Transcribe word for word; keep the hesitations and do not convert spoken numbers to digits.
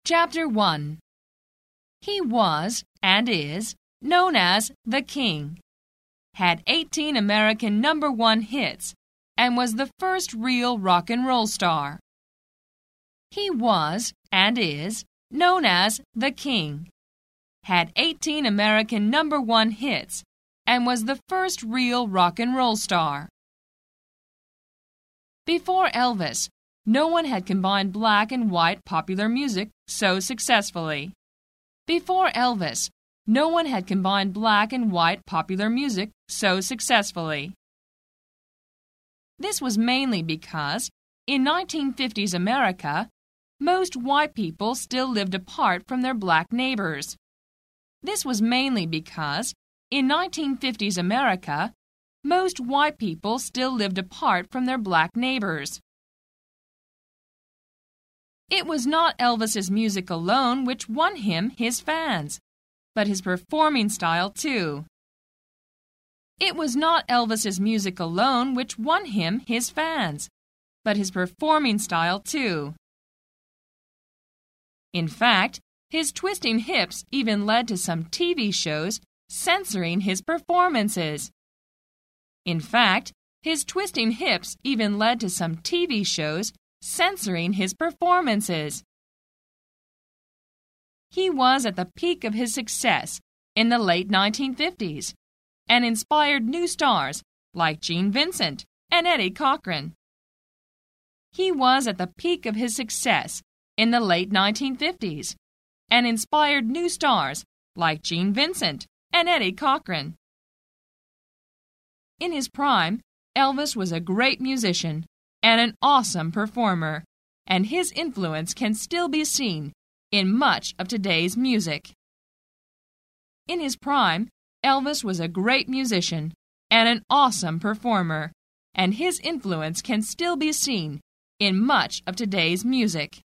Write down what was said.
Chapter one. He was, and is, known as the King. Had eighteen American number one hits and was the first real rock and roll star. He was, and is, known as the King. Had eighteen American number one hits and was the first real rock and roll star. Before Elvis, no one had combined black and white popular music so successfully. Before Elvis, no one had combined black and white popular music so successfully. This was mainly because, in nineteen fifties America, most white people still lived apart from their black neighbors. This was mainly because, in nineteen fifties America, most white people still lived apart from their black neighbors. It was not Elvis's music alone which won him his fans, but his performing style too. It was not Elvis's music alone which won him his fans, but his performing style too. In fact, his twisting hips even led to some T V shows censoring his performances. In fact, his twisting hips even led to some T V shows censoring his performances. He was at the peak of his success in the late nineteen fifties and inspired new stars like Gene Vincent and Eddie Cochran. He was at the peak of his success in the late nineteen fifties and inspired new stars like Gene Vincent and Eddie Cochran. In his prime, Elvis was a great musician and an awesome performer, and his influence can still be seen in much of today's music. In his prime, Elvis was a great musician and an awesome performer, and his influence can still be seen in much of today's music.